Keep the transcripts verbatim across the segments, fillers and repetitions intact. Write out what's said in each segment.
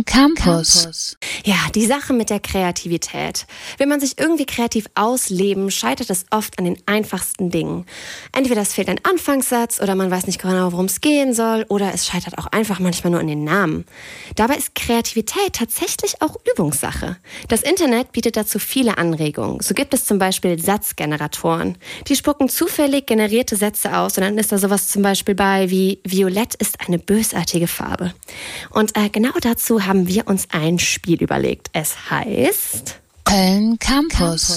Köln Campus. Ja, die Sache mit der Kreativität. Will man sich irgendwie kreativ ausleben, scheitert es oft an den einfachsten Dingen. Entweder es fehlt ein Anfangssatz oder man weiß nicht genau, worum es gehen soll, oder es scheitert auch einfach manchmal nur an den Namen. Dabei ist Kreativität tatsächlich auch Übungssache. Das Internet bietet dazu viele Anregungen. So gibt es zum Beispiel Satzgeneratoren. Die spucken zufällig generierte Sätze aus und dann ist da sowas zum Beispiel bei wie Violett ist eine bösartige Farbe. Und äh, genau dazu haben wir uns ein Spiel überlegt. Es heißt Köln Campus.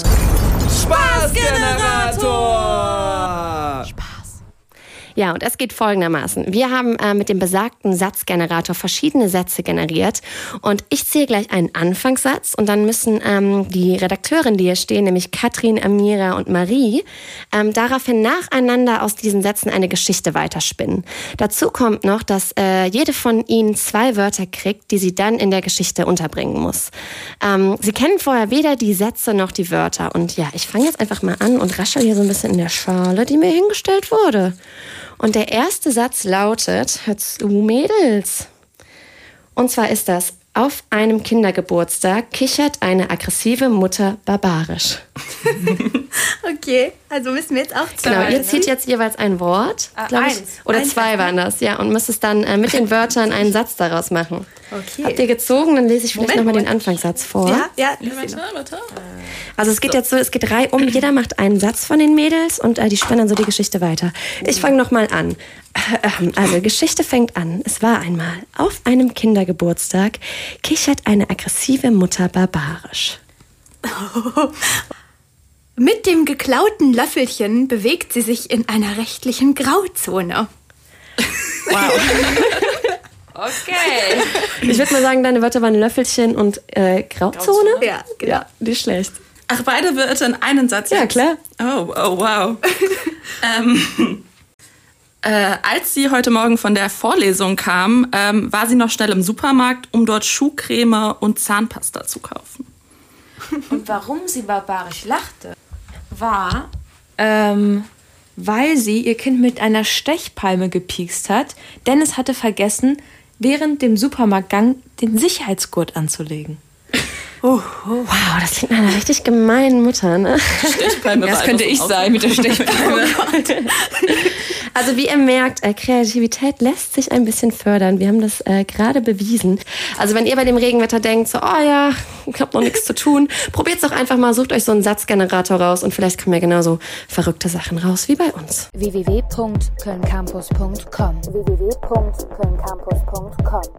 Spaßgenerator! Spaß. Ja, und es geht folgendermaßen. Wir haben äh, mit dem besagten Satzgenerator verschiedene Sätze generiert und ich zähle gleich einen Anfangssatz und dann müssen ähm, die Redakteurinnen, die hier stehen, nämlich Katrin, Amira und Marie, ähm, daraufhin nacheinander aus diesen Sätzen eine Geschichte weiterspinnen. Dazu kommt noch, dass äh, jede von ihnen zwei Wörter kriegt, die sie dann in der Geschichte unterbringen muss. Ähm, sie kennen vorher weder die Sätze noch die Wörter und ja, ich fange jetzt einfach mal an und raschel hier so ein bisschen in der Schale, die mir hingestellt wurde. Und der erste Satz lautet, hört zu, Mädels. Und zwar ist das, auf einem Kindergeburtstag kichert eine aggressive Mutter barbarisch. Okay, also müssen wir jetzt auch zwei. Genau, ihr zieht jetzt jeweils ein Wort, Ah, glaube ich. eins. Oder Eins zwei waren das, ja. Und müsst es dann äh, mit den Wörtern einen Satz daraus machen. Okay. Habt ihr gezogen? Dann lese ich vielleicht Moment, nochmal den Moment. Anfangssatz vor. Ja, ja, Ja, warte, warte. Also es geht jetzt so, es geht drei um, jeder macht einen Satz von den Mädels und äh, die spannen dann so die Geschichte weiter. Ich fange nochmal an. Also Geschichte fängt an. Es war einmal, auf einem Kindergeburtstag kichert eine aggressive Mutter barbarisch. Mit dem geklauten Löffelchen bewegt sie sich in einer rechtlichen Grauzone. Wow. Okay. Ich würde mal sagen, deine Wörter waren Löffelchen und äh, Grauzone. Ja, genau. Ja, nicht schlecht. Ach, beide Wörter in einen Satz Ja, jetzt? klar. Oh, oh, wow. ähm, äh, als sie heute Morgen von der Vorlesung kam, ähm, war sie noch schnell im Supermarkt, um dort Schuhcreme und Zahnpasta zu kaufen. Und warum sie barbarisch lachte, war, ähm, weil sie ihr Kind mit einer Stechpalme gepiekst hat, denn es hatte vergessen, während dem Supermarktgang den Sicherheitsgurt anzulegen. Oh, oh. Wow, das klingt nach einer richtig gemeinen Mutter, ne? Stechpalme Das war könnte einfach ich so sein mit der Stechpalme. Also wie ihr merkt, äh, Kreativität lässt sich ein bisschen fördern. Wir haben das äh, gerade bewiesen. Also wenn ihr bei dem Regenwetter denkt, so, oh ja, ich hab noch nichts zu tun, probiert's doch einfach mal, sucht euch so einen Satzgenerator raus und vielleicht kommen ja genauso verrückte Sachen raus wie bei uns. w w w punkt köln campus punkt com w w w punkt köln campus punkt com